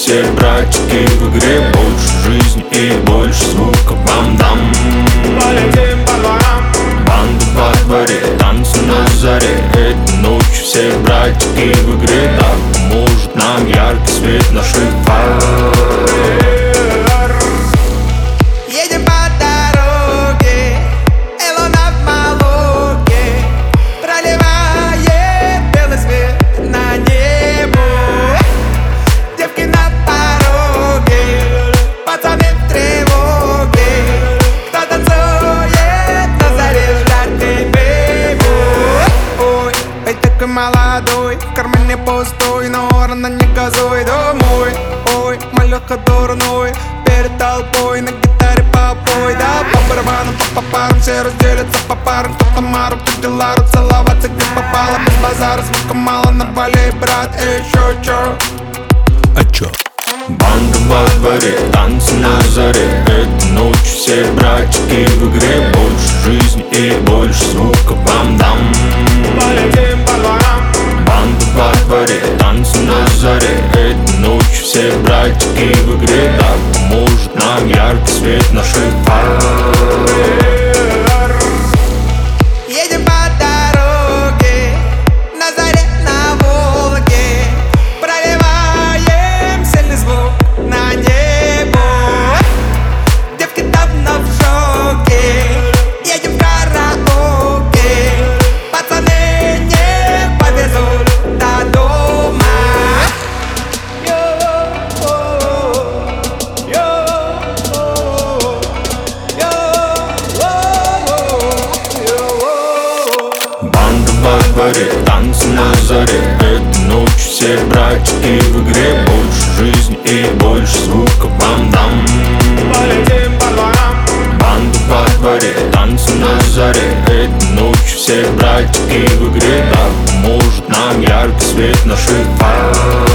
все братики в игре. Больше жизни и больше звука вам дам. Полетим по дворам, Банда во дворе, танцы на заре. Этой ночью все братики в игре. Да поможет нам яркий свет наших фар. Едем по дороге, и луна в молоке проливает белый свет на небо. Девки на пороге, пацаны в тревоге. Кто танцует на заре жаркой бейбу. Ой, ой, такой молодой, в кармане пустой, но рано не газуй домой. Ой, малёха дурной, перед толпой на гитаре попой. Да, по барабану, по парам, все разделятся по парам. Кто-то мару, кто делару, целоваться где попало. Без базара, звука мало, навали, брат, еще чё? А чё? Банда во дворе, танцы на заре. Этой ночью все братики в игре. Больше жизни и больше звука вам дам. полетим по дворам, Банда во дворе, танцы на заре. Этой ночью все братики в игре. Да поможет нам яркий свет наших фар. Едем по дороге, на заре, на Волге. Проливаем сильный звук на небо. Девки давно в шоке, едем в караоке. Пацаны не повезут до дома. Банда во дворе, танцы на заре. Этой ночью все братики в игре. Больше жизни и больше звука вам дам. полетим по дворам, Банда во дворе, танцы на заре. Этой ночью все братики в игре. Да поможет нам яркий свет наших фар.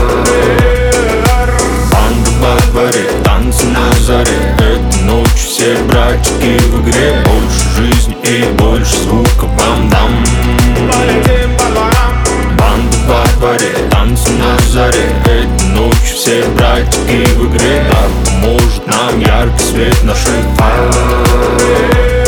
Банда во дворе, танцы на заре. Этой ночью все братики в игре. Больше жизни и больше звука вам дам. полетим по дворам, Банда во дворе, танцы на заре. Этой ночью все братики в игре. Да поможет нам яркий свет наших фар.